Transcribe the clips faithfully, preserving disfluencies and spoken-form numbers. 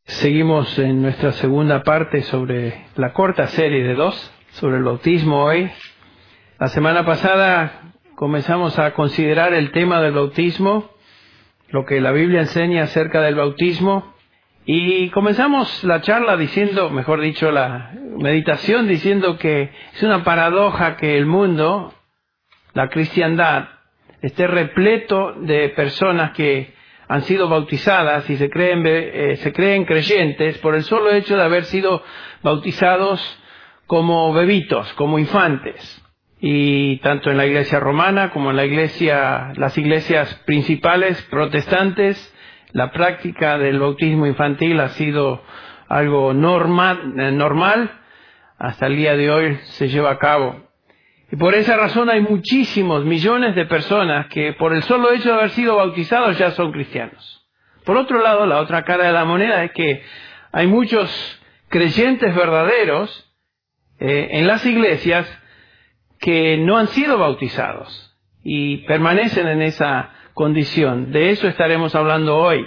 Seguimos en nuestra segunda parte sobre la corta serie de dos, sobre el bautismo hoy. La semana pasada comenzamos a considerar el tema del bautismo, lo que la Biblia enseña acerca del bautismo, y comenzamos la charla diciendo, mejor dicho, la meditación diciendo que es una paradoja que el mundo, la cristiandad, esté repleto de personas que han sido bautizadas y se creen, eh, se creen creyentes por el solo hecho de haber sido bautizados como bebitos, como infantes. Y tanto en la iglesia romana como en la iglesia, las iglesias principales protestantes, la práctica del bautismo infantil ha sido algo normal, eh, normal, hasta el día de hoy se lleva a cabo. Y por esa razón hay muchísimos, millones de personas que por el solo hecho de haber sido bautizados ya son cristianos. Por otro lado, la otra cara de la moneda es que hay muchos creyentes verdaderos eh, en las iglesias que no han sido bautizados y permanecen en esa condición. De eso estaremos hablando hoy.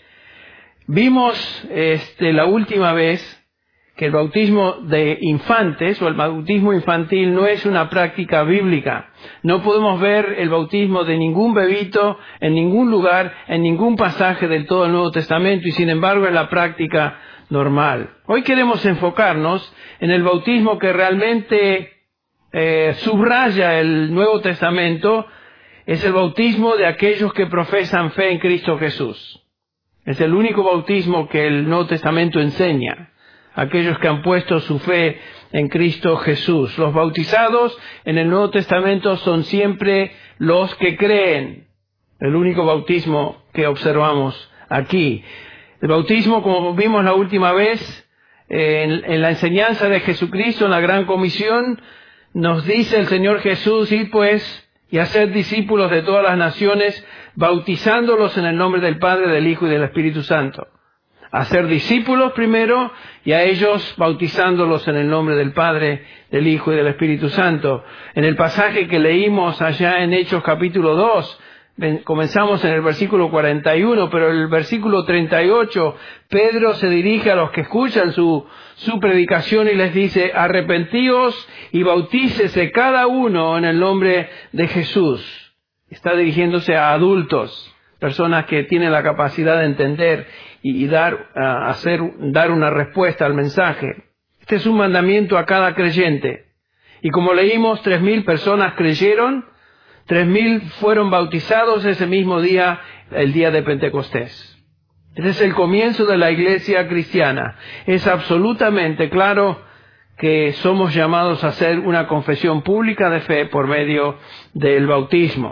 Vimos este, la última vez que el bautismo de infantes o el bautismo infantil no es una práctica bíblica. No podemos ver el bautismo de ningún bebito en ningún lugar, en ningún pasaje del todo el Nuevo Testamento, y sin embargo es la práctica normal. Hoy queremos enfocarnos en el bautismo que realmente eh, subraya el Nuevo Testamento. Es el bautismo de aquellos que profesan fe en Cristo Jesús. Es el único bautismo que el Nuevo Testamento enseña. Aquellos que han puesto su fe en Cristo Jesús. Los bautizados en el Nuevo Testamento son siempre los que creen. El único bautismo que observamos aquí. El bautismo, como vimos la última vez, en, en la enseñanza de Jesucristo, en la Gran Comisión, nos dice el Señor Jesús: id pues y hacer discípulos de todas las naciones, bautizándolos en el nombre del Padre, del Hijo y del Espíritu Santo. Hacer discípulos primero y a ellos bautizándolos en el nombre del Padre, del Hijo y del Espíritu Santo. En el pasaje que leímos allá en Hechos capítulo dos, comenzamos en el versículo cuarenta y uno, pero en el versículo treinta y ocho, Pedro se dirige a los que escuchan su, su predicación y les dice: arrepentíos y bautícese cada uno en el nombre de Jesús. Está dirigiéndose a adultos, personas que tienen la capacidad de entender y dar, uh, hacer, dar una respuesta al mensaje. Este es un mandamiento a cada creyente. Y como leímos, tres mil personas creyeron, tres mil fueron bautizados ese mismo día, el día de Pentecostés. Este es el comienzo de la iglesia cristiana. Es absolutamente claro que somos llamados a hacer una confesión pública de fe por medio del bautismo.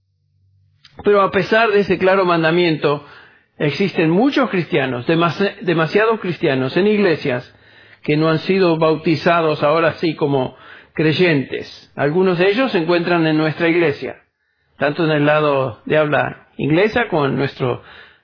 Pero a pesar de ese claro mandamiento, existen muchos cristianos, demasi- demasiados cristianos en iglesias que no han sido bautizados ahora sí como creyentes. Algunos de ellos se encuentran en nuestra iglesia, tanto en el lado de habla inglesa como en nuestro,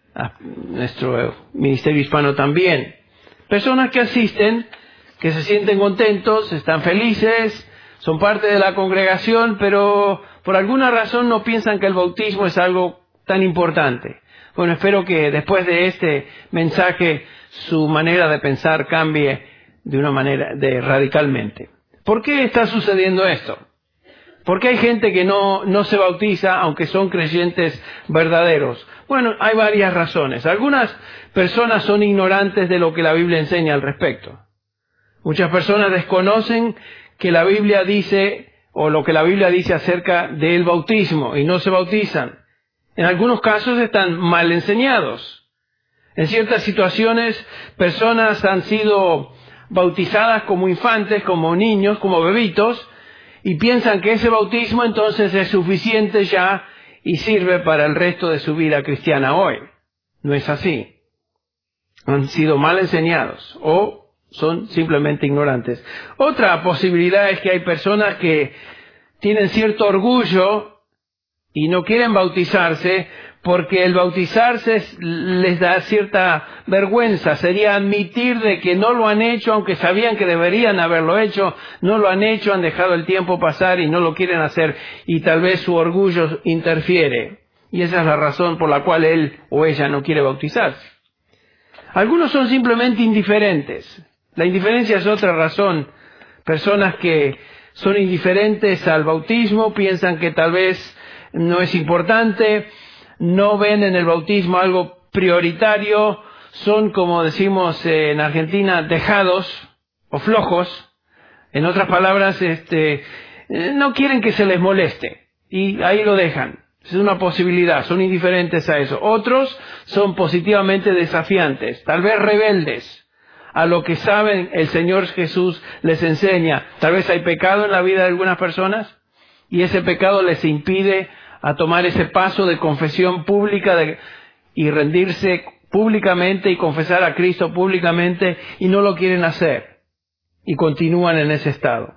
nuestro ministerio hispano también. Personas que asisten, que se sienten contentos, están felices, son parte de la congregación, pero por alguna razón no piensan que el bautismo es algo tan importante. Bueno, espero que después de este mensaje su manera de pensar cambie de una manera de radicalmente. ¿Por qué está sucediendo esto? ¿Por qué hay gente que no, no se bautiza aunque son creyentes verdaderos? Bueno, hay varias razones. Algunas personas son ignorantes de lo que la Biblia enseña al respecto. Muchas personas desconocen que la Biblia dice, o lo que la Biblia dice acerca del bautismo, y no se bautizan. En algunos casos están mal enseñados. En ciertas situaciones, personas han sido bautizadas como infantes, como niños, como bebitos, y piensan que ese bautismo entonces es suficiente ya y sirve para el resto de su vida cristiana hoy. No es así. Han sido mal enseñados o son simplemente ignorantes. Otra posibilidad es que hay personas que tienen cierto orgullo y no quieren bautizarse porque el bautizarse les da cierta vergüenza. Sería admitir de que no lo han hecho, aunque sabían que deberían haberlo hecho, no lo han hecho, han dejado el tiempo pasar y no lo quieren hacer, y tal vez su orgullo interfiere. Y esa es la razón por la cual él o ella no quiere bautizarse. Algunos son simplemente indiferentes. La indiferencia es otra razón. Personas que son indiferentes al bautismo, piensan que tal vez no es importante, no ven en el bautismo algo prioritario, son, como decimos en Argentina, dejados o flojos. En otras palabras, este, no quieren que se les moleste y ahí lo dejan. Es una posibilidad, son indiferentes a eso. Otros son positivamente desafiantes, tal vez rebeldes a lo que saben el Señor Jesús les enseña. Tal vez hay pecado en la vida de algunas personas y ese pecado les impide a tomar ese paso de confesión pública de, y rendirse públicamente y confesar a Cristo públicamente, y no lo quieren hacer y continúan en ese estado.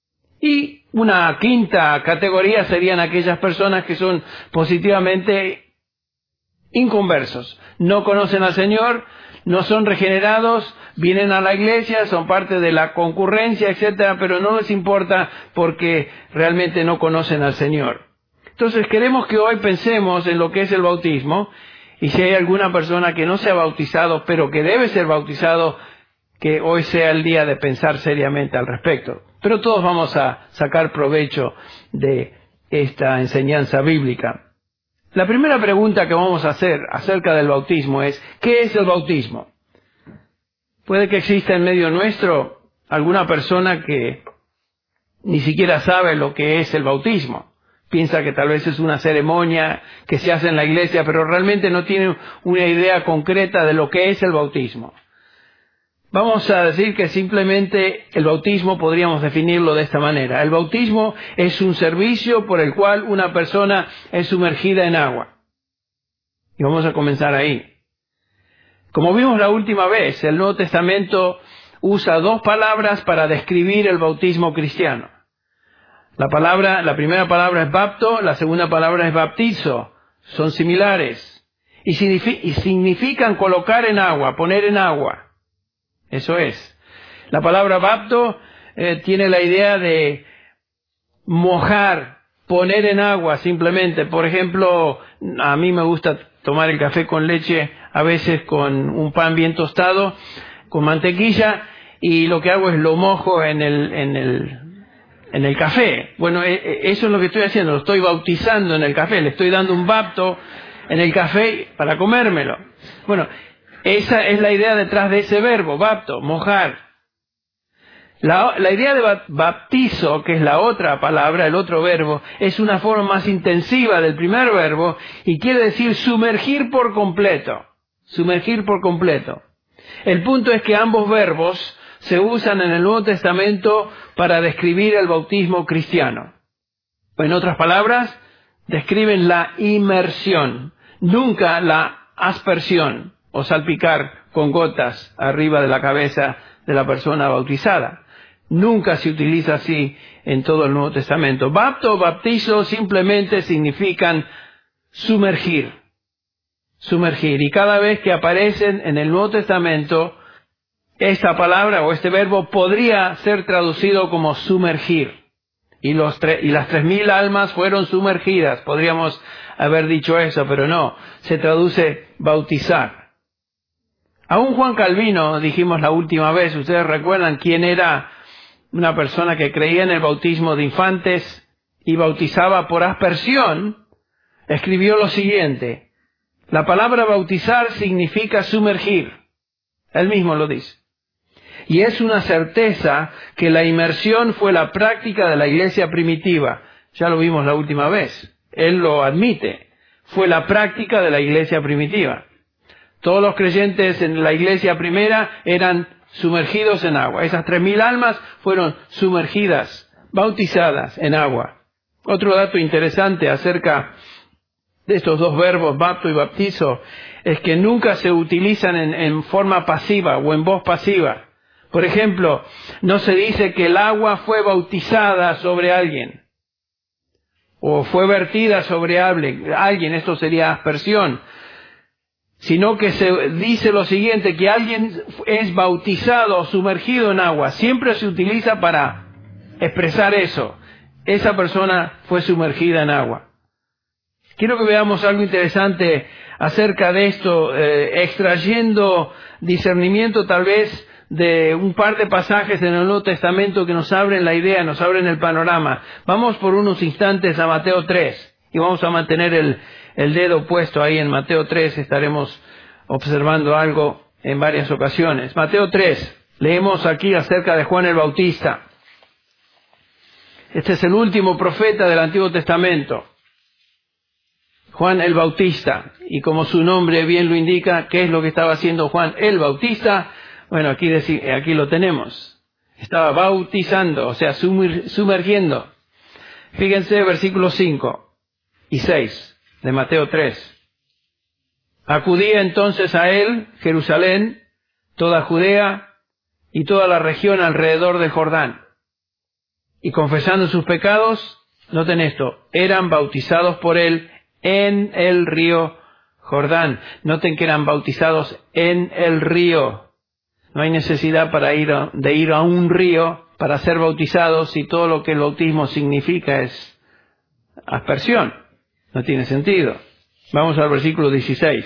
Y una quinta categoría serían aquellas personas que son positivamente inconversos, no conocen al Señor, no son regenerados, vienen a la iglesia, son parte de la concurrencia, etcétera, pero no les importa porque realmente no conocen al Señor. Entonces queremos que hoy pensemos en lo que es el bautismo, y si hay alguna persona que no se ha bautizado, pero que debe ser bautizado, que hoy sea el día de pensar seriamente al respecto. Pero todos vamos a sacar provecho de esta enseñanza bíblica. La primera pregunta que vamos a hacer acerca del bautismo es, ¿qué es el bautismo? Puede que exista en medio nuestro alguna persona que ni siquiera sabe lo que es el bautismo. Piensa que tal vez es una ceremonia que se hace en la iglesia, pero realmente no tiene una idea concreta de lo que es el bautismo. Vamos a decir que simplemente el bautismo podríamos definirlo de esta manera. El bautismo es un servicio por el cual una persona es sumergida en agua. Y vamos a comenzar ahí. Como vimos la última vez, el Nuevo Testamento usa dos palabras para describir el bautismo cristiano. La palabra, la primera palabra es bapto, la segunda palabra es baptizo. Son similares. Y, signifi- y significan colocar en agua, poner en agua. Eso es. La palabra bapto eh, tiene la idea de mojar, poner en agua simplemente. Por ejemplo, a mí me gusta tomar el café con leche, a veces con un pan bien tostado, con mantequilla, y lo que hago es lo mojo en el, en el, en el café. Bueno, eh, eso es lo que estoy haciendo, lo estoy bautizando en el café, le estoy dando un bapto en el café para comérmelo. Bueno, esa es la idea detrás de ese verbo, bapto, mojar. La, la idea de baptizo, que es la otra palabra, el otro verbo, es una forma más intensiva del primer verbo y quiere decir sumergir por completo. Sumergir por completo. El punto es que ambos verbos se usan en el Nuevo Testamento para describir el bautismo cristiano. En otras palabras, describen la inmersión, nunca la aspersión o salpicar con gotas arriba de la cabeza de la persona bautizada. Nunca se utiliza así en todo el Nuevo Testamento. Bapto o baptizo simplemente significan sumergir. Sumergir. Y cada vez que aparecen en el Nuevo Testamento, esta palabra o este verbo podría ser traducido como sumergir. Y, los tre- y las tres mil almas fueron sumergidas. Podríamos haber dicho eso, pero no. Se traduce bautizar. Aún Juan Calvino, dijimos la última vez, ustedes recuerdan quién era una persona que creía en el bautismo de infantes y bautizaba por aspersión, escribió lo siguiente: la palabra bautizar significa sumergir. Él mismo lo dice. Y es una certeza que la inmersión fue la práctica de la iglesia primitiva. Ya lo vimos la última vez. Él lo admite. Fue la práctica de la iglesia primitiva. Todos los creyentes en la iglesia primera eran sumergidos en agua. Esas tres mil almas fueron sumergidas, bautizadas en agua. Otro dato interesante acerca de estos dos verbos, bapto y baptizo, es que nunca se utilizan en, en forma pasiva o en voz pasiva. Por ejemplo, no se dice que el agua fue bautizada sobre alguien o fue vertida sobre alguien, esto sería aspersión. Sino que se dice lo siguiente, que alguien es bautizado o sumergido en agua. Siempre se utiliza para expresar eso. Esa persona fue sumergida en agua. Quiero que veamos algo interesante acerca de esto, eh, extrayendo discernimiento tal vez de un par de pasajes en el Nuevo Testamento que nos abren la idea, nos abren el panorama. Vamos por unos instantes a Mateo tres y vamos a mantener el, el dedo puesto ahí en Mateo tres. Estaremos observando algo en varias ocasiones. Mateo tres, leemos aquí acerca de Juan el Bautista. Este es el último profeta del Antiguo Testamento. Juan el Bautista, y como su nombre bien lo indica, ¿qué es lo que estaba haciendo Juan el Bautista? Bueno, aquí, aquí lo tenemos. Estaba bautizando, o sea, sumergiendo. Fíjense versículos cinco y seis de Mateo tres. Acudía entonces a él, Jerusalén, toda Judea y toda la región alrededor del Jordán. Y confesando sus pecados, noten esto, eran bautizados por él en el río Jordán. Noten que eran bautizados en el río. No hay necesidad para ir a, de ir a un río para ser bautizados si todo lo que el bautismo significa es aspersión. No tiene sentido. Vamos al versículo dieciséis.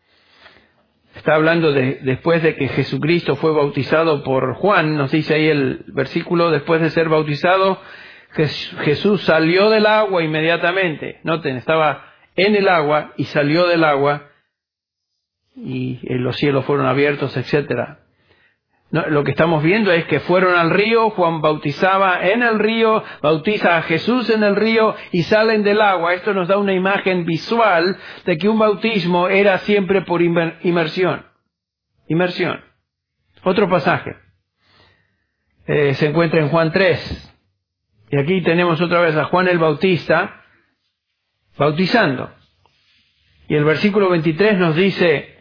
Está hablando de después de que Jesucristo fue bautizado por Juan. Nos dice ahí el versículo, después de ser bautizado, Jesús salió del agua inmediatamente. Noten, estaba en el agua y salió del agua y los cielos fueron abiertos, etcétera. No, lo que estamos viendo es que fueron al río, Juan bautizaba en el río, bautiza a Jesús en el río y salen del agua. Esto nos da una imagen visual de que un bautismo era siempre por inmersión. Inmersión. Otro pasaje. Eh, se encuentra en Juan tres. Y aquí tenemos otra vez a Juan el Bautista bautizando. Y el versículo veintitrés nos dice,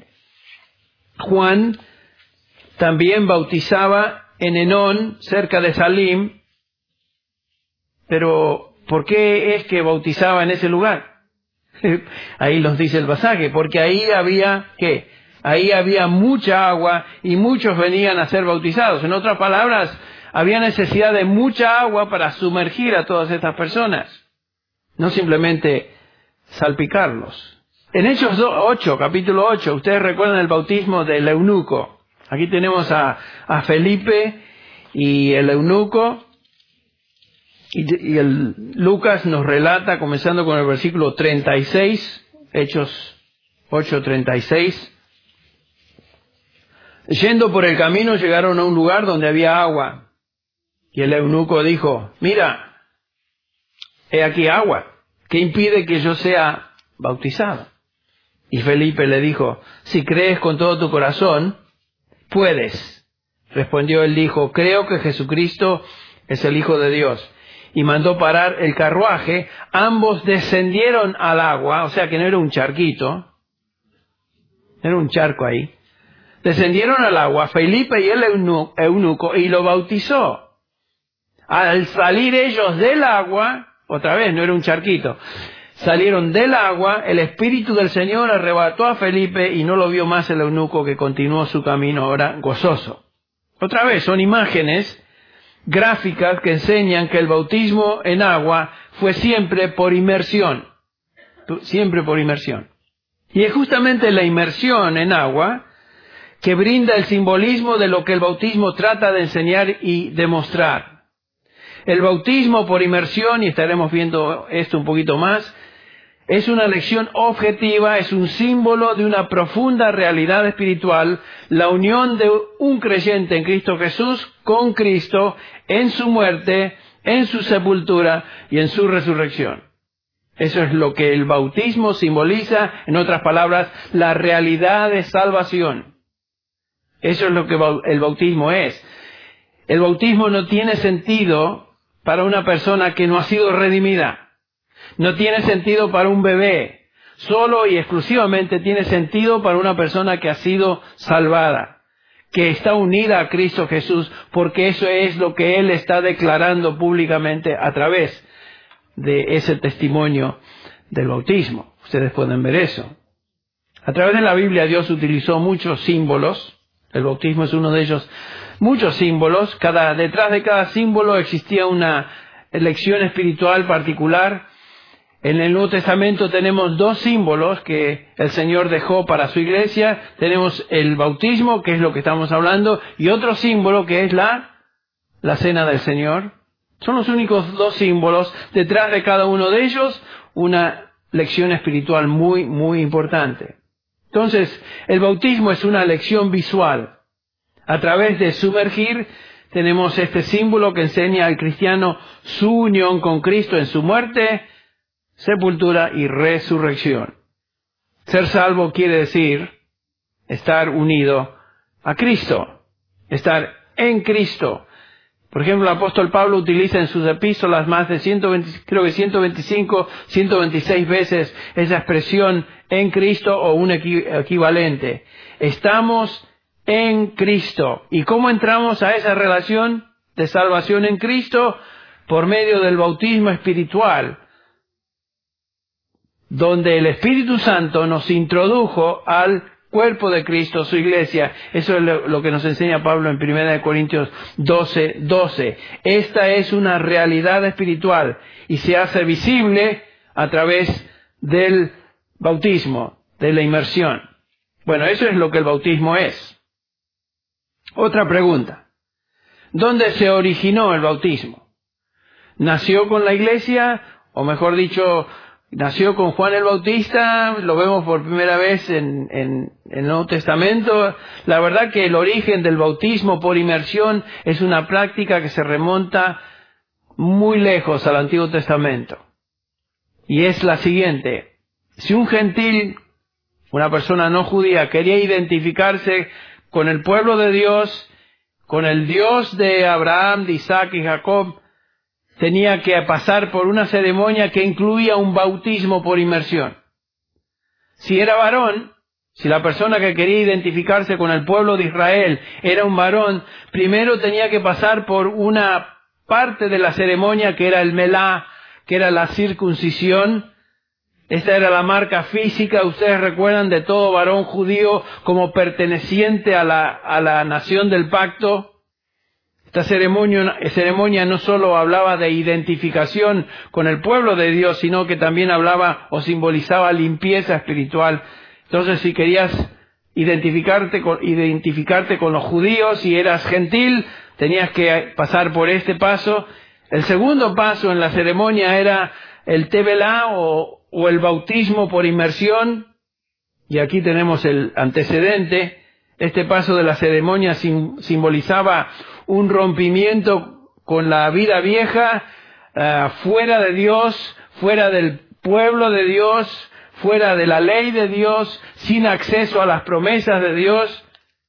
Juan también bautizaba en Enón, cerca de Salim. Pero, ¿por qué es que bautizaba en ese lugar? Ahí nos dice el pasaje, porque ahí había, ¿qué? Ahí había mucha agua y muchos venían a ser bautizados. En otras palabras, había necesidad de mucha agua para sumergir a todas estas personas. No simplemente salpicarlos. En Hechos ocho, capítulo ocho, ustedes recuerdan el bautismo del eunuco. Aquí tenemos a, a Felipe y el eunuco. Y, y el Lucas nos relata, comenzando con el versículo treinta y seis, Hechos ocho, treinta y seis. Yendo por el camino llegaron a un lugar donde había agua. Y el eunuco dijo, mira, he aquí agua. ¿Qué impide que yo sea bautizado? Y Felipe le dijo, si crees con todo tu corazón, puedes. Respondió él, dijo, creo que Jesucristo es el Hijo de Dios. Y mandó parar el carruaje. Ambos descendieron al agua, o sea que no era un charquito, era un charco ahí. Descendieron al agua, Felipe y el eunuco, y lo bautizó. Al salir ellos del agua, otra vez, no era un charquito, salieron del agua, el Espíritu del Señor arrebató a Felipe y no lo vio más el eunuco, que continuó su camino ahora gozoso. Otra vez, son imágenes gráficas que enseñan que el bautismo en agua fue siempre por inmersión. Siempre por inmersión. Y es justamente la inmersión en agua que brinda el simbolismo de lo que el bautismo trata de enseñar y demostrar. El bautismo por inmersión, y estaremos viendo esto un poquito más, es una lección objetiva, es un símbolo de una profunda realidad espiritual, la unión de un creyente en Cristo Jesús con Cristo en su muerte, en su sepultura y en su resurrección. Eso es lo que el bautismo simboliza, en otras palabras, la realidad de salvación. Eso es lo que el bautismo es. El bautismo no tiene sentido para una persona que no ha sido redimida. No tiene sentido para un bebé. Solo y exclusivamente tiene sentido para una persona que ha sido salvada, que está unida a Cristo Jesús, porque eso es lo que Él está declarando públicamente a través de ese testimonio del bautismo. Ustedes pueden ver eso. A través de la Biblia Dios utilizó muchos símbolos. El bautismo es uno de ellos. Muchos símbolos. Cada, detrás de cada símbolo existía una lección espiritual particular. En el Nuevo Testamento tenemos dos símbolos que el Señor dejó para su iglesia. Tenemos el bautismo, que es lo que estamos hablando, y otro símbolo que es la, la cena del Señor. Son los únicos dos símbolos. Detrás de cada uno de ellos, una lección espiritual muy, muy importante. Entonces, el bautismo es una lección visual. A través de sumergir, tenemos este símbolo que enseña al cristiano su unión con Cristo en su muerte, sepultura y resurrección. Ser salvo quiere decir estar unido a Cristo, estar en Cristo. Por ejemplo, el apóstol Pablo utiliza en sus epístolas más de ciento veinte, creo que ciento veinticinco, ciento veintiséis veces esa expresión en Cristo o un equivalente. Estamos en Cristo. ¿Y cómo entramos a esa relación de salvación en Cristo? Por medio del bautismo espiritual, donde el Espíritu Santo nos introdujo al cuerpo de Cristo, su iglesia. Eso es lo que nos enseña Pablo en primera de Corintios doce, doce. Esta es una realidad espiritual y se hace visible a través del bautismo, de la inmersión. Bueno, eso es lo que el bautismo es. Otra pregunta. ¿Dónde se originó el bautismo? ¿Nació con la iglesia? O mejor dicho, nació con Juan el Bautista, lo vemos por primera vez en, en, en el Nuevo Testamento. La verdad que el origen del bautismo por inmersión es una práctica que se remonta muy lejos al Antiguo Testamento. Y es la siguiente. Si un gentil, una persona no judía, quería identificarse con el pueblo de Dios, con el Dios de Abraham, de Isaac y Jacob, tenía que pasar por una ceremonia que incluía un bautismo por inmersión. Si era varón, si la persona que quería identificarse con el pueblo de Israel era un varón, primero tenía que pasar por una parte de la ceremonia que era el melá, que era la circuncisión. Esta era la marca física, ustedes recuerdan, de todo varón judío como perteneciente a la, a la nación del pacto. Esta ceremonia, ceremonia no solo hablaba de identificación con el pueblo de Dios, sino que también hablaba o simbolizaba limpieza espiritual. Entonces, si querías identificarte con, identificarte con los judíos y eras gentil, tenías que pasar por este paso. El segundo paso en la ceremonia era el tevelá o, o el bautismo por inmersión. Y aquí tenemos el antecedente. Este paso de la ceremonia sim, simbolizaba un rompimiento con la vida vieja, uh, fuera de Dios, fuera del pueblo de Dios, fuera de la ley de Dios, sin acceso a las promesas de Dios.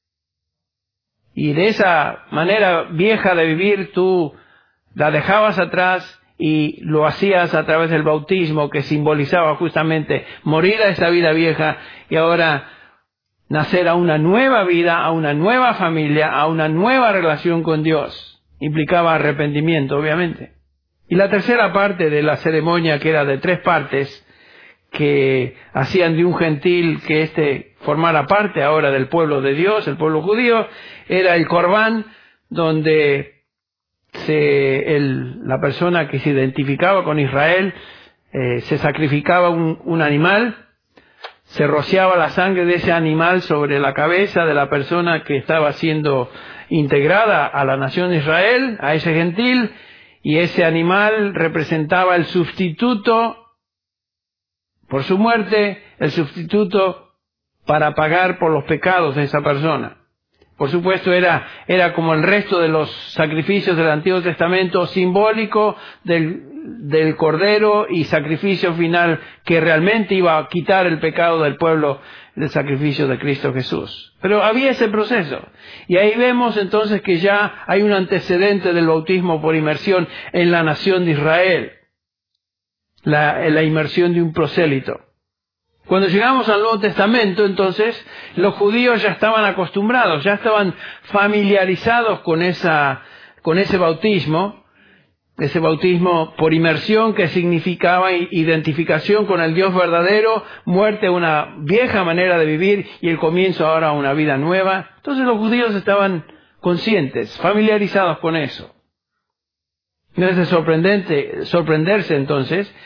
Y de esa manera vieja de vivir tú la dejabas atrás y lo hacías a través del bautismo, que simbolizaba justamente morir a esa vida vieja y ahora nacer a una nueva vida, a una nueva familia, a una nueva relación con Dios. Implicaba arrepentimiento, obviamente. Y la tercera parte de la ceremonia, que era de tres partes, que hacían de un gentil que éste formara parte ahora del pueblo de Dios, el pueblo judío, era el corbán, donde se, el, la persona que se identificaba con Israel eh, se sacrificaba un, un animal. Se rociaba la sangre de ese animal sobre la cabeza de la persona que estaba siendo integrada a la nación de Israel, a ese gentil, y ese animal representaba el sustituto por su muerte, el sustituto para pagar por los pecados de esa persona. Por supuesto, era, era como el resto de los sacrificios del Antiguo Testamento, simbólico del, del Cordero y sacrificio final que realmente iba a quitar el pecado del pueblo, del sacrificio de Cristo Jesús. Pero había ese proceso. Y ahí vemos entonces que ya hay un antecedente del bautismo por inmersión en la nación de Israel. La, la inmersión de un prosélito. Cuando llegamos al Nuevo Testamento, entonces, los judíos ya estaban acostumbrados, ya estaban familiarizados con esa, con ese bautismo, ese bautismo por inmersión que significaba identificación con el Dios verdadero, muerte a una vieja manera de vivir y el comienzo ahora a una vida nueva. Entonces los judíos estaban conscientes, familiarizados con eso. No es de sorprendente, sorprenderse entonces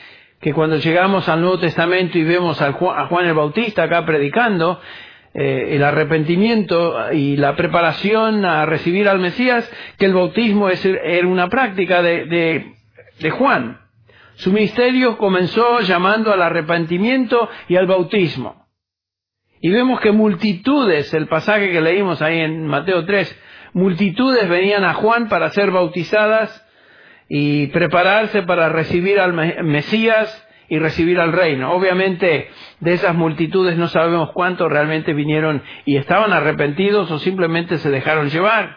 que cuando llegamos al Nuevo Testamento y vemos a Juan el Bautista acá predicando, eh, el arrepentimiento y la preparación a recibir al Mesías, que el bautismo es, era una práctica de, de, de Juan. Su ministerio comenzó llamando al arrepentimiento y al bautismo. Y vemos que multitudes, el pasaje que leímos ahí en Mateo tres, multitudes venían a Juan para ser bautizadas y prepararse para recibir al Mesías y recibir al reino. Obviamente, de esas multitudes no sabemos cuántos realmente vinieron y estaban arrepentidos o simplemente se dejaron llevar.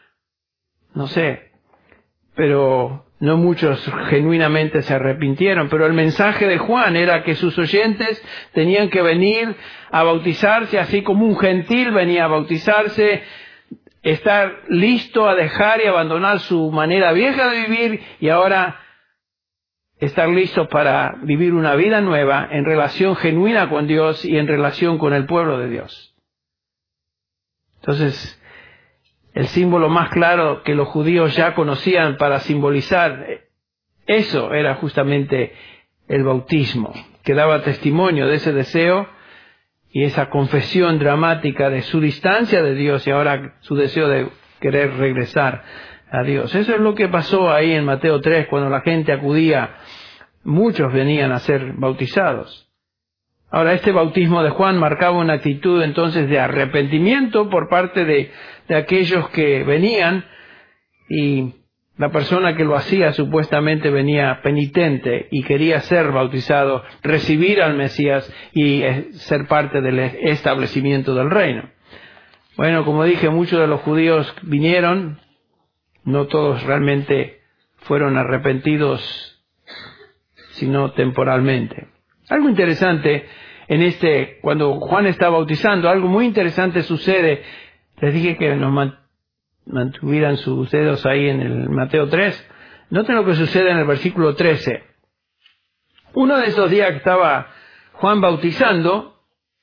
No sé, pero no muchos genuinamente se arrepintieron. Pero el mensaje de Juan era que sus oyentes tenían que venir a bautizarse, así como un gentil venía a bautizarse, estar listo a dejar y abandonar su manera vieja de vivir y ahora estar listo para vivir una vida nueva en relación genuina con Dios y en relación con el pueblo de Dios. Entonces, el símbolo más claro que los judíos ya conocían para simbolizar eso era justamente el bautismo, que daba testimonio de ese deseo y esa confesión dramática de su distancia de Dios y ahora su deseo de querer regresar a Dios. Eso es lo que pasó ahí en Mateo tres, cuando la gente acudía, muchos venían a ser bautizados. Ahora, este bautismo de Juan marcaba una actitud entonces de arrepentimiento por parte de, de aquellos que venían, y la persona que lo hacía supuestamente venía penitente y quería ser bautizado, recibir al Mesías y ser parte del establecimiento del reino. Bueno, como dije, muchos de los judíos vinieron, no todos realmente fueron arrepentidos, sino temporalmente. Algo interesante en este, cuando Juan está bautizando, algo muy interesante sucede. Les dije que nos mantuvieran sus dedos ahí en el Mateo tres. Noten lo que sucede en el versículo trece. Uno de esos días que estaba Juan bautizando,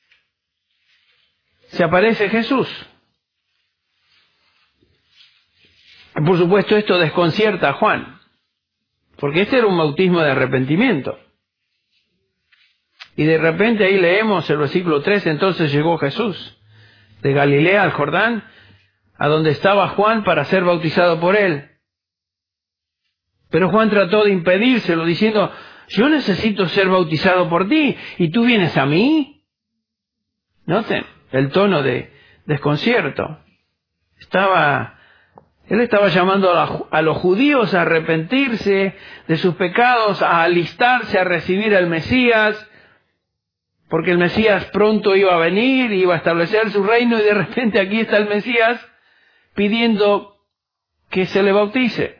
se aparece Jesús. Por supuesto, esto desconcierta a Juan, porque este era un bautismo de arrepentimiento. Y de repente ahí leemos el versículo trece, entonces llegó Jesús de Galilea al Jordán, a donde estaba Juan para ser bautizado por él. Pero Juan trató de impedírselo, diciendo, yo necesito ser bautizado por ti, ¿y tú vienes a mí? Noten el tono de desconcierto. Estaba, él estaba llamando a, la, a los judíos a arrepentirse de sus pecados, a alistarse a recibir al Mesías, porque el Mesías pronto iba a venir, iba a establecer su reino, y de repente aquí está el Mesías pidiendo que se le bautice.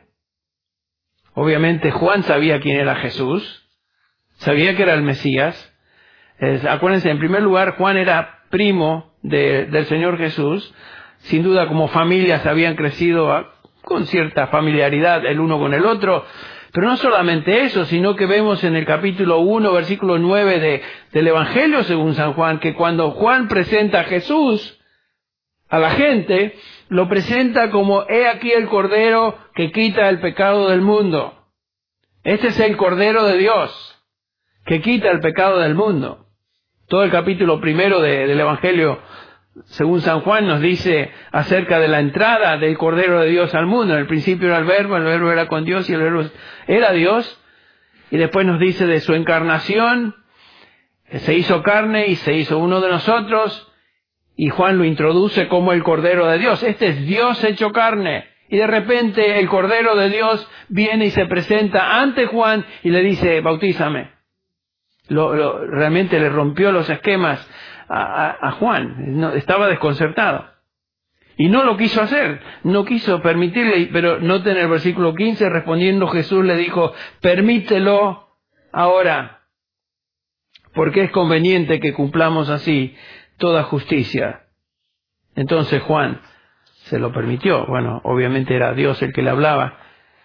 Obviamente Juan sabía quién era Jesús, sabía que era el Mesías. Eh, acuérdense, en primer lugar, Juan era primo de, del Señor Jesús. Sin duda, como familias habían crecido a, con cierta familiaridad el uno con el otro. Pero no solamente eso, sino que vemos en el capítulo uno, versículo nueve de, del Evangelio según San Juan, que cuando Juan presenta a Jesús a la gente, lo presenta como, he aquí el Cordero que quita el pecado del mundo. Este es el Cordero de Dios, que quita el pecado del mundo. Todo el capítulo primero de, del Evangelio según San Juan nos dice acerca de la entrada del Cordero de Dios al mundo. En el principio era el Verbo, el Verbo era con Dios y el Verbo era Dios. Y después nos dice de su encarnación, que se hizo carne y se hizo uno de nosotros. Y Juan lo introduce como el Cordero de Dios. Este es Dios hecho carne. Y de repente el Cordero de Dios viene y se presenta ante Juan y le dice, bautízame. Lo, lo, realmente le rompió los esquemas a, a, a Juan. No, estaba desconcertado. Y no lo quiso hacer. No quiso permitirle. Pero noten el versículo quince, respondiendo Jesús le dijo, permítelo ahora, porque es conveniente que cumplamos así toda justicia. Entonces Juan se lo permitió. Bueno, obviamente era Dios el que le hablaba,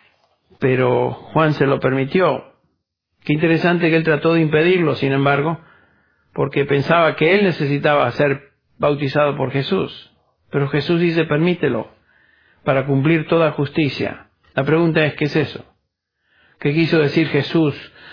pero Juan se lo permitió. Qué interesante que él trató de impedirlo, sin embargo, porque pensaba que él necesitaba ser bautizado por Jesús. Pero Jesús dice, permítelo, para cumplir toda justicia. La pregunta es, ¿qué es eso? ¿Qué quiso decir Jesús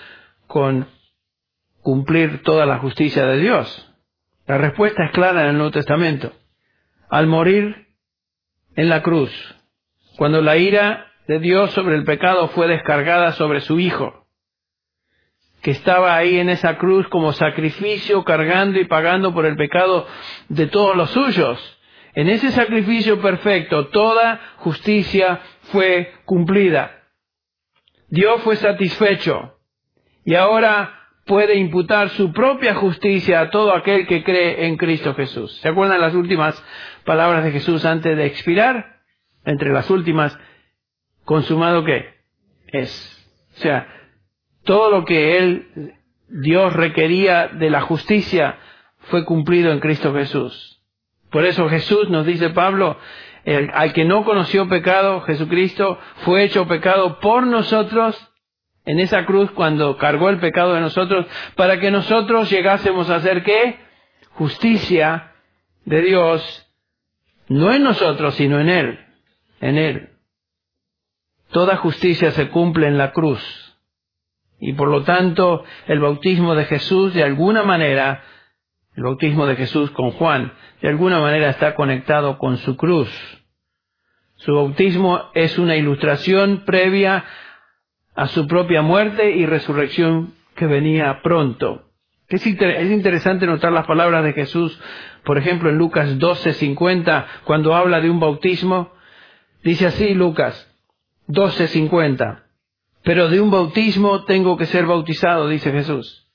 con cumplir toda la justicia de Dios? La respuesta es clara en el Nuevo Testamento. Al morir en la cruz, cuando la ira de Dios sobre el pecado fue descargada sobre su Hijo, que estaba ahí en esa cruz como sacrificio, cargando y pagando por el pecado de todos los suyos. En ese sacrificio perfecto, toda justicia fue cumplida. Dios fue satisfecho y ahora puede imputar su propia justicia a todo aquel que cree en Cristo Jesús. ¿Se acuerdan las últimas palabras de Jesús antes de expirar? Entre las últimas, ¿consumado qué? Es. O sea, todo lo que Él, Dios requería de la justicia fue cumplido en Cristo Jesús. Por eso Jesús, nos dice Pablo, el, al que no conoció pecado, Jesucristo, fue hecho pecado por nosotros en esa cruz cuando cargó el pecado de nosotros, para que nosotros llegásemos a hacer ¿qué? Justicia de Dios, no en nosotros, sino en Él, en Él. Toda justicia se cumple en la cruz. Y por lo tanto, el bautismo de Jesús, de alguna manera, el bautismo de Jesús con Juan, de alguna manera está conectado con su cruz. Su bautismo es una ilustración previa a su propia muerte y resurrección que venía pronto. Es, inter- es interesante notar las palabras de Jesús, por ejemplo, en Lucas doce cincuenta, cuando habla de un bautismo. Dice así Lucas doce cincuenta. Pero de un bautismo tengo que ser bautizado, dice Jesús.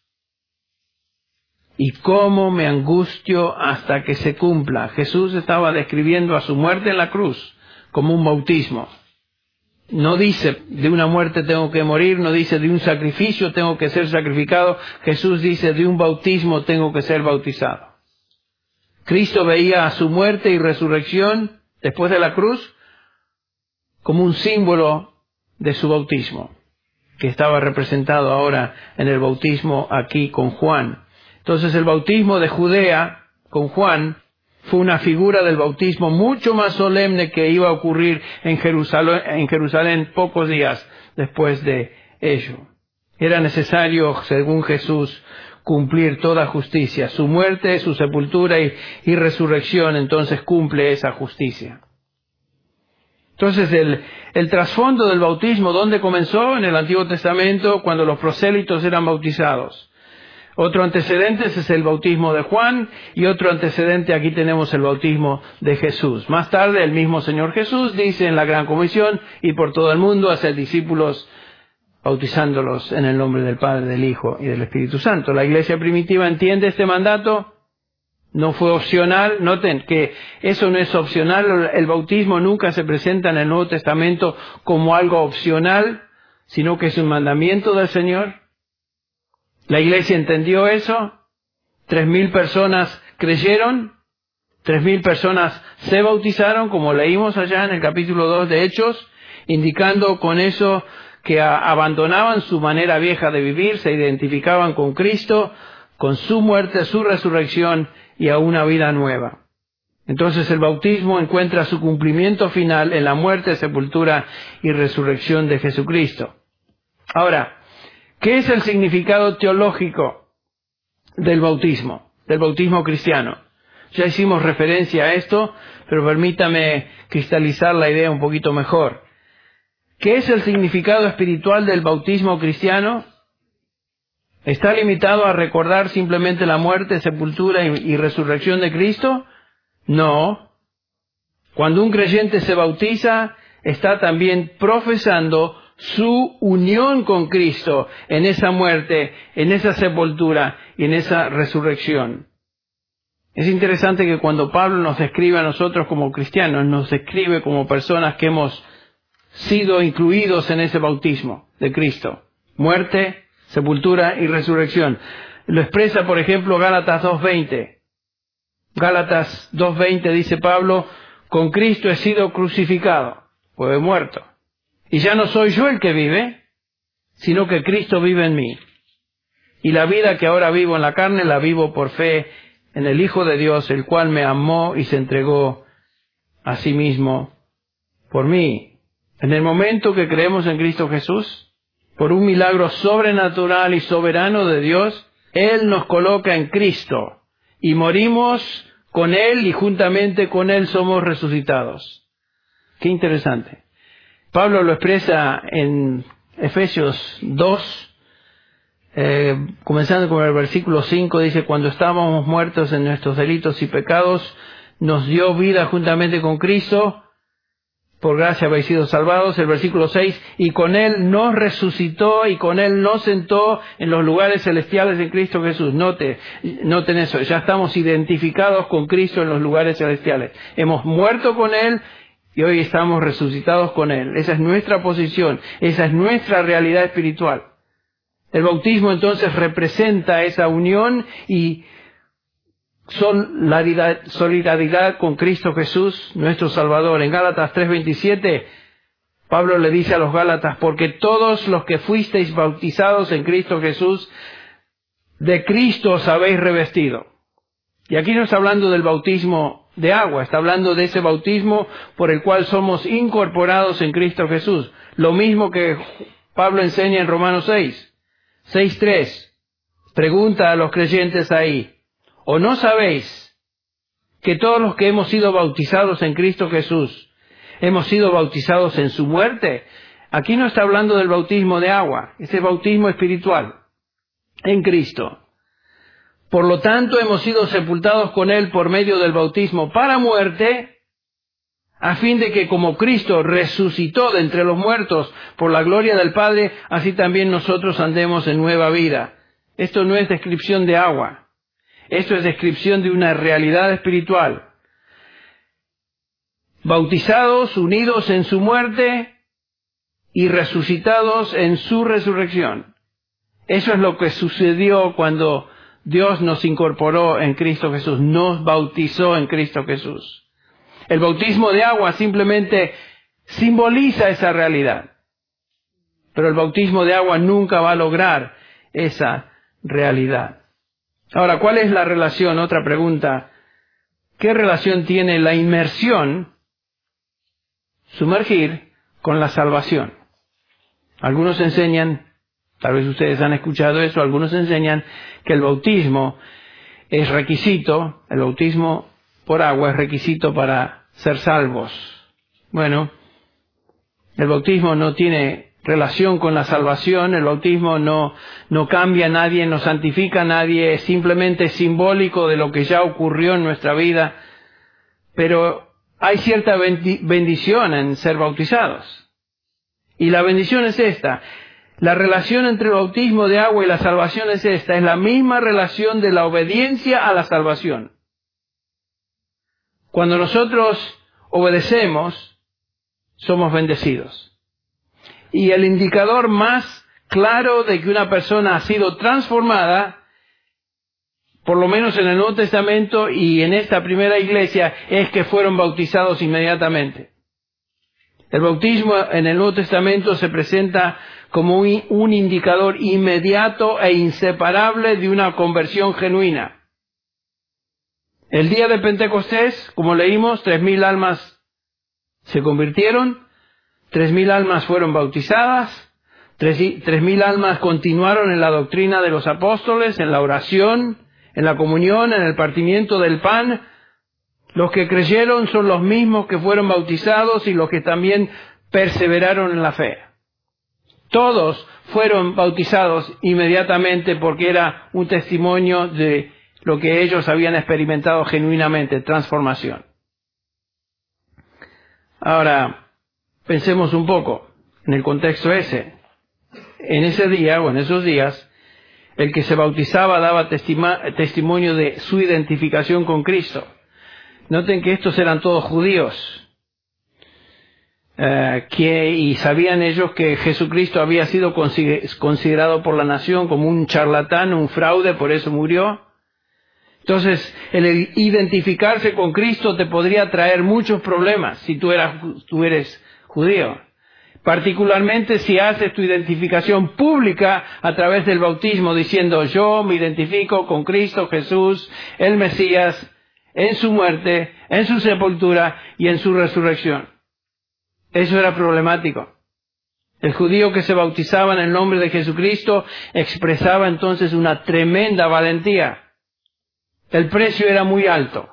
Y cómo me angustio hasta que se cumpla. Jesús estaba describiendo a su muerte en la cruz como un bautismo. No dice de una muerte tengo que morir, no dice de un sacrificio tengo que ser sacrificado. Jesús dice de un bautismo tengo que ser bautizado. Cristo veía a su muerte y resurrección después de la cruz como un símbolo de su bautismo, que estaba representado ahora en el bautismo aquí con Juan. Entonces el bautismo de Judea con Juan fue una figura del bautismo mucho más solemne que iba a ocurrir en Jerusalén, en Jerusalén pocos días después de ello. Era necesario, según Jesús, cumplir toda justicia. Su muerte, su sepultura y, y resurrección, entonces cumple esa justicia. Entonces el, el trasfondo del bautismo, ¿dónde comenzó? En el Antiguo Testamento, cuando los prosélitos eran bautizados. Otro antecedente es el bautismo de Juan, y otro antecedente aquí tenemos el bautismo de Jesús. Más tarde el mismo Señor Jesús dice en la Gran Comisión, y por todo el mundo hacer discípulos, bautizándolos en el nombre del Padre, del Hijo y del Espíritu Santo. La iglesia primitiva entiende este mandato. No fue opcional. Noten que eso no es opcional. El bautismo nunca se presenta en el Nuevo Testamento como algo opcional, sino que es un mandamiento del Señor. La iglesia entendió eso. Tres mil personas creyeron. Tres mil personas se bautizaron, como leímos allá en el capítulo dos de Hechos, indicando con eso que a, abandonaban su manera vieja de vivir, se identificaban con Cristo, con su muerte, su resurrección y a una vida nueva. Entonces el bautismo encuentra su cumplimiento final en la muerte, sepultura y resurrección de Jesucristo. Ahora, ¿qué es el significado teológico del bautismo, del bautismo cristiano? Ya hicimos referencia a esto, pero permítame cristalizar la idea un poquito mejor. ¿Qué es el significado espiritual del bautismo cristiano? ¿Está limitado a recordar simplemente la muerte, sepultura y, y resurrección de Cristo? No. Cuando un creyente se bautiza, está también profesando su unión con Cristo en esa muerte, en esa sepultura y en esa resurrección. Es interesante que cuando Pablo nos describe a nosotros como cristianos, nos describe como personas que hemos sido incluidos en ese bautismo de Cristo. Muerte, sepultura y resurrección. Lo expresa, por ejemplo, Gálatas dos veinte. Gálatas dos veinte dice Pablo, con Cristo he sido crucificado, pues he muerto. Y ya no soy yo el que vive, sino que Cristo vive en mí. Y la vida que ahora vivo en la carne, la vivo por fe en el Hijo de Dios, el cual me amó y se entregó a sí mismo por mí. En el momento que creemos en Cristo Jesús, por un milagro sobrenatural y soberano de Dios, Él nos coloca en Cristo y morimos con Él y juntamente con Él somos resucitados. Qué interesante. Pablo lo expresa en Efesios dos, eh, comenzando con el versículo cinco, dice: cuando estábamos muertos en nuestros delitos y pecados, nos dio vida juntamente con Cristo. Por gracia habéis sido salvados. El versículo seis, y con Él nos resucitó y con Él nos sentó en los lugares celestiales en Cristo Jesús. Note, noten eso, ya estamos identificados con Cristo en los lugares celestiales. Hemos muerto con Él y hoy estamos resucitados con Él. Esa es nuestra posición, esa es nuestra realidad espiritual. El bautismo entonces representa esa unión y solidaridad, solidaridad con Cristo Jesús, nuestro Salvador. En Gálatas tres veintisiete, Pablo le dice a los Gálatas: porque todos los que fuisteis bautizados en Cristo Jesús, de Cristo os habéis revestido. Y aquí no está hablando del bautismo de agua, está hablando de ese bautismo por el cual somos incorporados en Cristo Jesús. Lo mismo que Pablo enseña en Romanos seis, seis tres. Pregunta a los creyentes ahí: ¿o no sabéis que todos los que hemos sido bautizados en Cristo Jesús, hemos sido bautizados en su muerte? Aquí no está hablando del bautismo de agua, ese bautismo espiritual en Cristo. Por lo tanto, hemos sido sepultados con Él por medio del bautismo para muerte, a fin de que como Cristo resucitó de entre los muertos por la gloria del Padre, así también nosotros andemos en nueva vida. Esto no es descripción de agua. Esto es descripción de una realidad espiritual. Bautizados, unidos en su muerte y resucitados en su resurrección. Eso es lo que sucedió cuando Dios nos incorporó en Cristo Jesús, nos bautizó en Cristo Jesús. El bautismo de agua simplemente simboliza esa realidad. Pero el bautismo de agua nunca va a lograr esa realidad. Ahora, ¿cuál es la relación? Otra pregunta. ¿Qué relación tiene la inmersión, sumergir, con la salvación? Algunos enseñan, tal vez ustedes han escuchado eso, algunos enseñan que el bautismo es requisito, el bautismo por agua es requisito para ser salvos. Bueno, el bautismo no tiene relación con la salvación, el bautismo no, no cambia a nadie, no santifica a nadie, es simplemente simbólico de lo que ya ocurrió en nuestra vida, pero hay cierta bendición en ser bautizados. Y la bendición es esta: la relación entre el bautismo de agua y la salvación es esta, es la misma relación de la obediencia a la salvación. Cuando nosotros obedecemos, somos bendecidos. Y el indicador más claro de que una persona ha sido transformada, por lo menos en el Nuevo Testamento y en esta primera iglesia, es que fueron bautizados inmediatamente. El bautismo en el Nuevo Testamento se presenta como un, un indicador inmediato e inseparable de una conversión genuina. El día de Pentecostés, como leímos, tres mil almas se convirtieron. Tres mil almas fueron bautizadas, tres, tres mil almas continuaron en la doctrina de los apóstoles, en la oración, en la comunión, en el partimiento del pan. Los que creyeron son los mismos que fueron bautizados y los que también perseveraron en la fe. Todos fueron bautizados inmediatamente porque era un testimonio de lo que ellos habían experimentado genuinamente, transformación. Ahora, pensemos un poco en el contexto ese. En ese día, o en esos días, el que se bautizaba daba testima- testimonio de su identificación con Cristo. Noten que estos eran todos judíos, eh, que, y sabían ellos que Jesucristo había sido considerado por la nación como un charlatán, un fraude, por eso murió. Entonces, el identificarse con Cristo te podría traer muchos problemas si tú, eras, tú eres judío. Particularmente si haces tu identificación pública a través del bautismo diciendo: yo me identifico con Cristo Jesús, el Mesías, en su muerte, en su sepultura y en su resurrección. Eso era problemático. El judío que se bautizaba en el nombre de Jesucristo expresaba entonces una tremenda valentía. El precio era muy alto.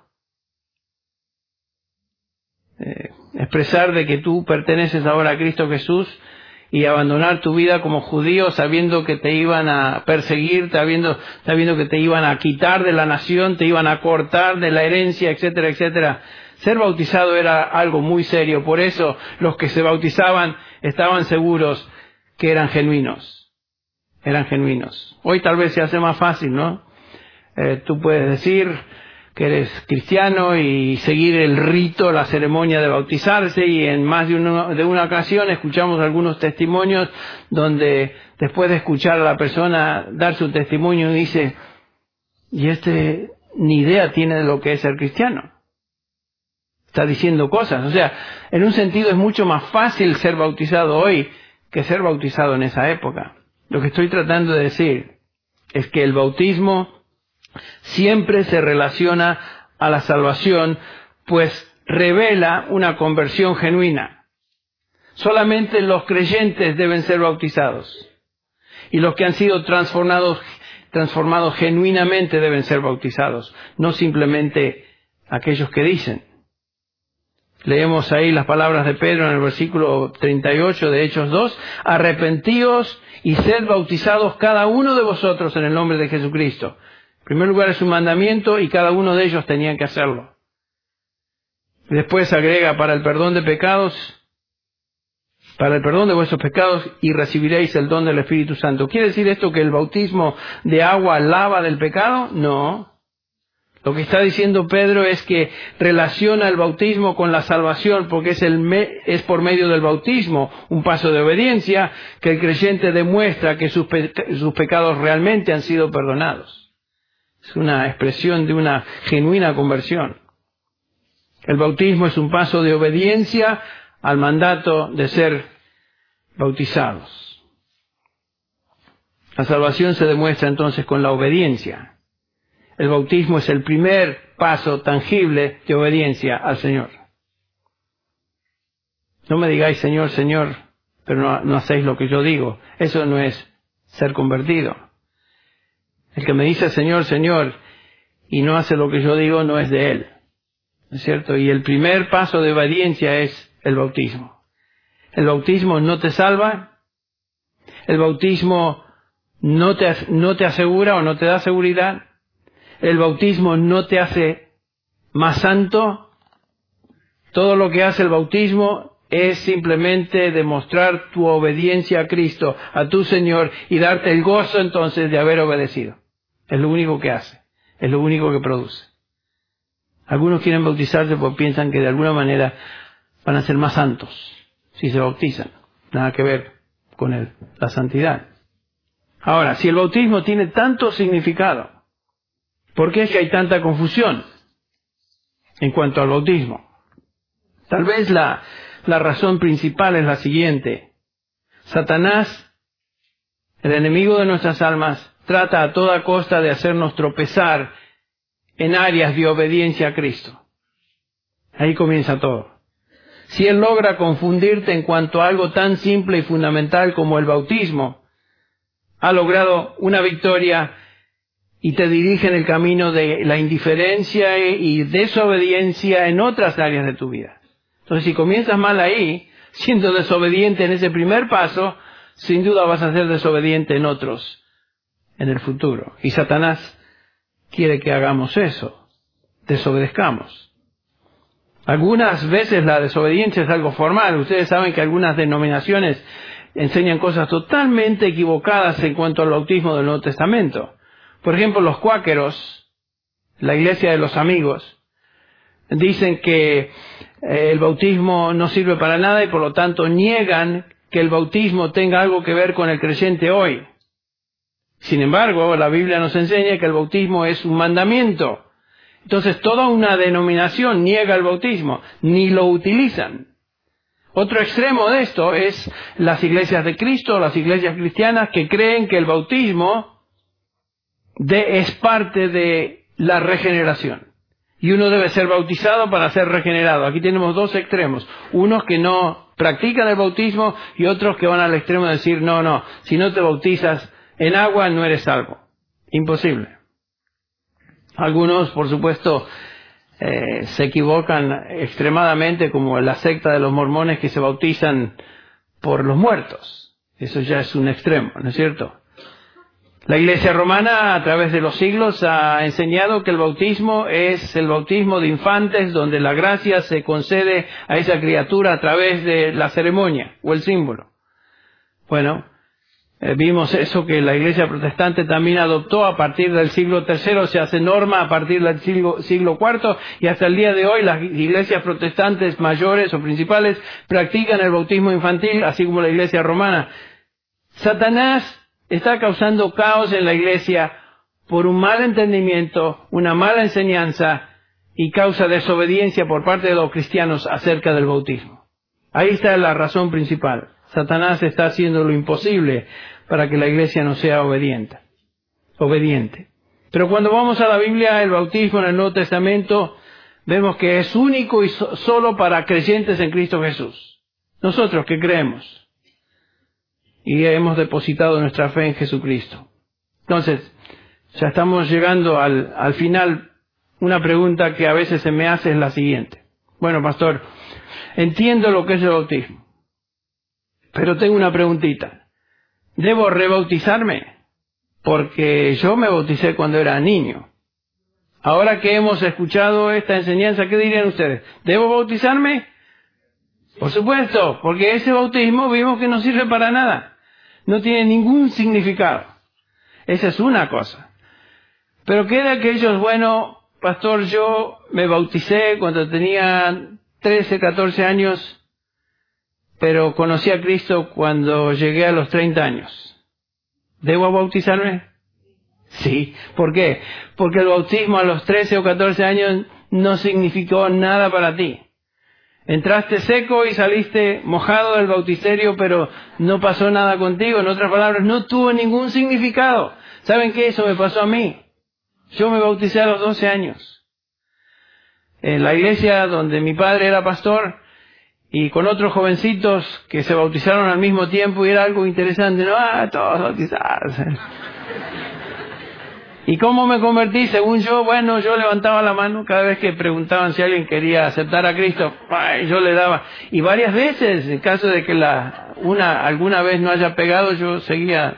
Eh, expresar de que tú perteneces ahora a Cristo Jesús y abandonar tu vida como judío sabiendo que te iban a perseguir, sabiendo, sabiendo que te iban a quitar de la nación, te iban a cortar de la herencia, etcétera, etcétera. Ser bautizado era algo muy serio. Por eso los que se bautizaban estaban seguros que eran genuinos. Eran genuinos. Hoy tal vez se hace más fácil, ¿no? Eh, tú puedes decir que eres cristiano y seguir el rito, la ceremonia de bautizarse, y en más de una, de una ocasión escuchamos algunos testimonios donde después de escuchar a la persona dar su testimonio dice, y este ni idea tiene de lo que es ser cristiano. Está diciendo cosas. O sea, en un sentido es mucho más fácil ser bautizado hoy que ser bautizado en esa época. Lo que estoy tratando de decir es que el bautismo siempre se relaciona a la salvación, pues revela una conversión genuina. Solamente los creyentes deben ser bautizados. Y los que han sido transformados, transformados genuinamente deben ser bautizados, no simplemente aquellos que dicen. Leemos ahí las palabras de Pedro en el versículo treinta y ocho de Hechos dos. Arrepentíos y sed bautizados cada uno de vosotros en el nombre de Jesucristo. En primer lugar es un mandamiento y cada uno de ellos tenían que hacerlo. Después agrega para el perdón de pecados, para el perdón de vuestros pecados y recibiréis el don del Espíritu Santo. ¿Quiere decir esto que el bautismo de agua lava del pecado? No. Lo que está diciendo Pedro es que relaciona el bautismo con la salvación porque es, el me, es por medio del bautismo, un paso de obediencia, que el creyente demuestra que sus, pe, sus pecados realmente han sido perdonados. Es una expresión de una genuina conversión. El bautismo es un paso de obediencia al mandato de ser bautizados. La salvación se demuestra entonces con la obediencia. El bautismo es el primer paso tangible de obediencia al Señor. No me digáis Señor, Señor, pero no, no hacéis lo que yo digo. Eso no es ser convertido. El que me dice Señor, Señor, y no hace lo que yo digo, no es de Él. ¿No es cierto? Y el primer paso de obediencia es el bautismo. El bautismo no te salva. El bautismo no te, no te asegura o no te da seguridad. El bautismo no te hace más santo. Todo lo que hace el bautismo es simplemente demostrar tu obediencia a Cristo, a tu Señor, y darte el gozo entonces de haber obedecido. Es lo único que hace. Es lo único que produce. Algunos quieren bautizarse porque piensan que de alguna manera van a ser más santos si se bautizan. Nada que ver con el, la santidad. Ahora, si el bautismo tiene tanto significado, ¿por qué es que hay tanta confusión en cuanto al bautismo? Tal vez la, la razón principal es la siguiente. Satanás, el enemigo de nuestras almas, trata a toda costa de hacernos tropezar en áreas de obediencia a Cristo. Ahí comienza todo. Si él logra confundirte en cuanto a algo tan simple y fundamental como el bautismo, ha logrado una victoria y te dirige en el camino de la indiferencia y desobediencia en otras áreas de tu vida. Entonces, si comienzas mal ahí, siendo desobediente en ese primer paso, sin duda vas a ser desobediente en otros en el futuro. Y Satanás quiere que hagamos eso, desobedezcamos. Algunas veces la desobediencia es algo formal. Ustedes saben que algunas denominaciones enseñan cosas totalmente equivocadas en cuanto al bautismo del Nuevo Testamento. Por ejemplo, los cuáqueros, la iglesia de los amigos, dicen que el bautismo no sirve para nada y por lo tanto niegan que el bautismo tenga algo que ver con el creyente hoy. Sin embargo, la Biblia nos enseña que el bautismo es un mandamiento. Entonces, toda una denominación niega el bautismo, ni lo utilizan. Otro extremo de esto es las iglesias de Cristo, las iglesias cristianas que creen que el bautismo de, es parte de la regeneración. y uno debe ser bautizado para ser regenerado. Aquí tenemos dos extremos, unos que no practican el bautismo y otros que van al extremo de decir, no, no, si no te bautizas en agua no eres salvo. Imposible. Algunos, por supuesto, eh, se equivocan extremadamente, como la secta de los mormones que se bautizan por los muertos. Eso ya es un extremo, ¿no es cierto? La Iglesia romana, a través de los siglos, ha enseñado que el bautismo es el bautismo de infantes, donde la gracia se concede a esa criatura a través de la ceremonia o el símbolo. Bueno, eh, vimos eso que la Iglesia protestante también adoptó a partir del siglo tercero, se hace norma a partir del siglo, siglo cuarto, y hasta el día de hoy las iglesias protestantes mayores o principales practican el bautismo infantil, así como la Iglesia romana. Satanás está causando caos en la iglesia por un mal entendimiento, una mala enseñanza y causa desobediencia por parte de los cristianos acerca del bautismo. Ahí está la razón principal. Satanás está haciendo lo imposible para que la iglesia no sea obediente. obediente. Pero cuando vamos a la Biblia, el bautismo en el Nuevo Testamento, vemos que es único y so- solo para creyentes en Cristo Jesús. Nosotros que creemos y hemos depositado nuestra fe en Jesucristo. Entonces, ya estamos llegando al, al final. Una pregunta que a veces se me hace es la siguiente. Bueno, pastor, entiendo lo que es el bautismo, pero tengo una preguntita. ¿Debo rebautizarme? Porque yo me bauticé cuando era niño. Ahora que hemos escuchado esta enseñanza, ¿qué dirían ustedes? ¿Debo bautizarme? Por supuesto, porque ese bautismo vimos que no sirve para nada. No tiene ningún significado. Esa es una cosa. Pero ¿qué de aquellos, bueno, pastor, yo me bauticé cuando tenía trece, catorce años, pero conocí a Cristo cuando llegué a los treinta años? ¿Debo bautizarme? Sí. ¿Por qué? Porque el bautismo a los trece o catorce años no significó nada para ti. Entraste seco y saliste mojado del bautisterio, pero no pasó nada contigo. En otras palabras, no tuvo ningún significado. ¿Saben qué? Eso me pasó a mí. Yo me bauticé a los doce años. En la iglesia donde mi padre era pastor y con otros jovencitos que se bautizaron al mismo tiempo, y era algo interesante. No, ah, todos bautizados. ¿Y cómo me convertí? Según yo, bueno, yo levantaba la mano cada vez que preguntaban si alguien quería aceptar a Cristo. Ay, yo le daba. Y varias veces, en caso de que la una alguna vez no haya pegado, yo seguía.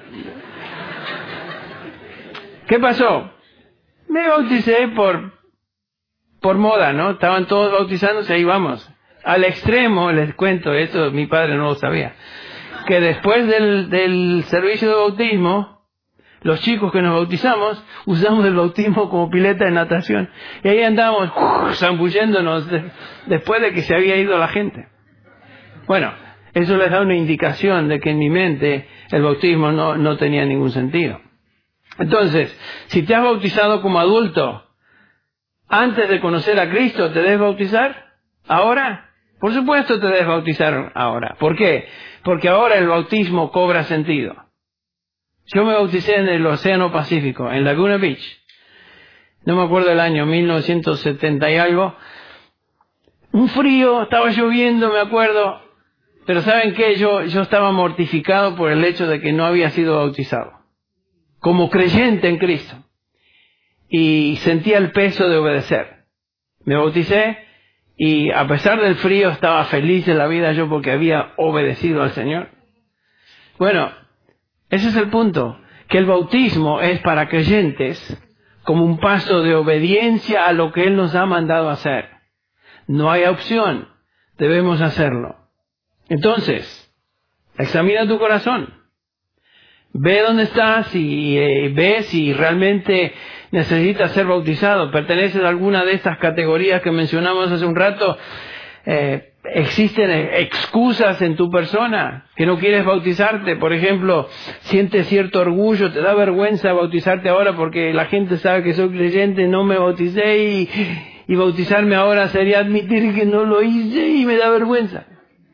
¿Qué pasó? Me bauticé por, por moda, ¿no? Estaban todos bautizándose, ahí vamos. Al extremo, les cuento, eso mi padre no lo sabía, que después del, del servicio de bautismo, los chicos que nos bautizamos, usamos el bautismo como pileta de natación. Y ahí andábamos uh, zambulléndonos de, después de que se había ido la gente. Bueno, eso les da una indicación de que en mi mente el bautismo no, no tenía ningún sentido. Entonces, si te has bautizado como adulto, antes de conocer a Cristo, ¿te debes bautizar ahora? Por supuesto te debes bautizar ahora. ¿Por qué? Porque ahora el bautismo cobra sentido. Yo me bauticé en el Océano Pacífico, en Laguna Beach. No me acuerdo el año, mil novecientos setenta y algo. Un frío, estaba lloviendo, me acuerdo. Pero ¿saben qué? Yo, yo estaba mortificado por el hecho de que no había sido bautizado. Como creyente en Cristo. Y sentía el peso de obedecer. Me bauticé y a pesar del frío estaba feliz en la vida yo porque había obedecido al Señor. Bueno, ese es el punto, que el bautismo es para creyentes como un paso de obediencia a lo que Él nos ha mandado hacer. No hay opción, debemos hacerlo. Entonces, examina tu corazón. Ve dónde estás y eh, ve si realmente necesitas ser bautizado. ¿Perteneces a alguna de estas categorías que mencionamos hace un rato? Eh, ¿Existen excusas en tu persona que no quieres bautizarte? Por ejemplo, sientes cierto orgullo, te da vergüenza bautizarte ahora porque la gente sabe que soy creyente, no me bauticé y, y bautizarme ahora sería admitir que no lo hice y me da vergüenza.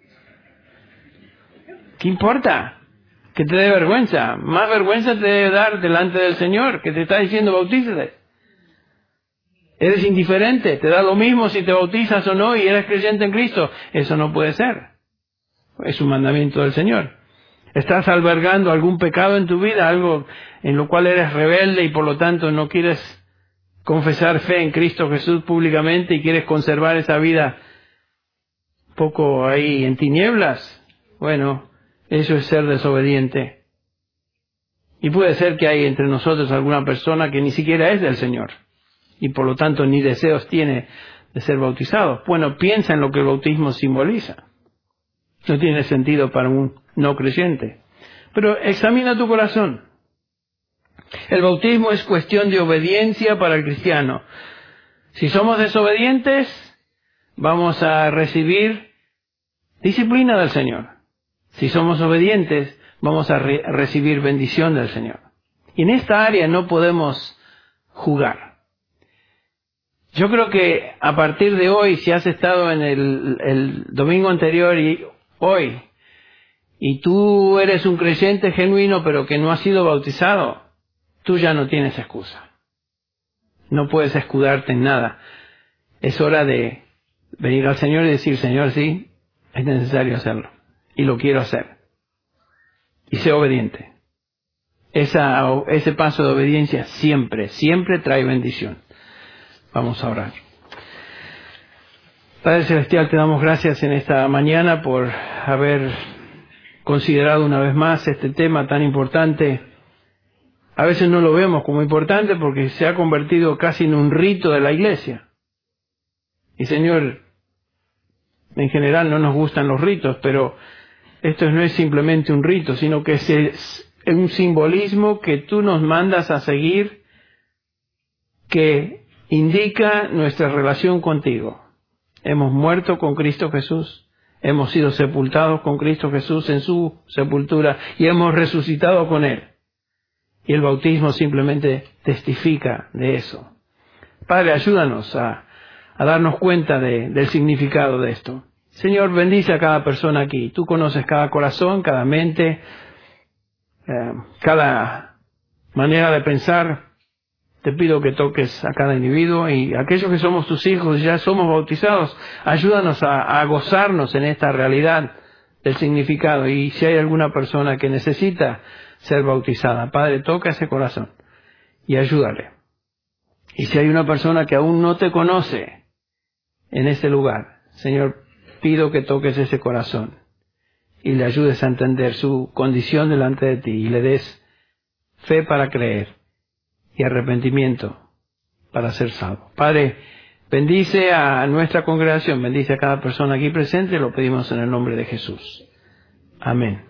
¿Qué importa? Que te dé vergüenza. Más vergüenza te debe dar delante del Señor, que te está diciendo bautízate. ¿Eres indiferente? ¿Te da lo mismo si te bautizas o no y eres creyente en Cristo? Eso no puede ser. Es un mandamiento del Señor. ¿Estás albergando algún pecado en tu vida? Algo en lo cual eres rebelde y por lo tanto no quieres confesar fe en Cristo Jesús públicamente y quieres conservar esa vida un poco ahí en tinieblas? Bueno, eso es ser desobediente. Y puede ser que hay entre nosotros alguna persona que ni siquiera es del Señor y por lo tanto ni deseos tiene de ser bautizado. Bueno, piensa en lo que el bautismo simboliza. No tiene sentido para un no creyente. Pero examina tu corazón. El bautismo es cuestión de obediencia para el cristiano. Si somos desobedientes, vamos a recibir disciplina del Señor. Si somos obedientes, vamos a re- recibir bendición del Señor. Y en esta área no podemos jugar. Yo creo que a partir de hoy, si has estado en el, el domingo anterior y hoy, y tú eres un creyente genuino pero que no has sido bautizado, tú ya no tienes excusa. No puedes escudarte en nada. Es hora de venir al Señor y decir, Señor, sí, es necesario hacerlo. Y lo quiero hacer. Y sé obediente. Esa, ese paso de obediencia siempre, siempre trae bendición. Vamos a orar. Padre Celestial, te damos gracias en esta mañana por haber considerado una vez más este tema tan importante. A veces no lo vemos como importante porque se ha convertido casi en un rito de la iglesia. Y Señor, en general no nos gustan los ritos, pero esto no es simplemente un rito, sino que es un simbolismo que tú nos mandas a seguir, que indica nuestra relación contigo. Hemos muerto con Cristo Jesús, hemos sido sepultados con Cristo Jesús en su sepultura y hemos resucitado con Él. Y el bautismo simplemente testifica de eso. Padre, ayúdanos a, a darnos cuenta de, del significado de esto. Señor, bendice a cada persona aquí. Tú conoces cada corazón, cada mente, eh, cada manera de pensar. Te pido que toques a cada individuo y aquellos que somos tus hijos y ya somos bautizados, ayúdanos a, a gozarnos en esta realidad del significado. Y si hay alguna persona que necesita ser bautizada, Padre, toca ese corazón y ayúdale. Y si hay una persona que aún no te conoce en este lugar, Señor, pido que toques ese corazón y le ayudes a entender su condición delante de ti y le des fe para creer y arrepentimiento para ser salvo. Padre, bendice a nuestra congregación, bendice a cada persona aquí presente, lo pedimos en el nombre de Jesús. Amén.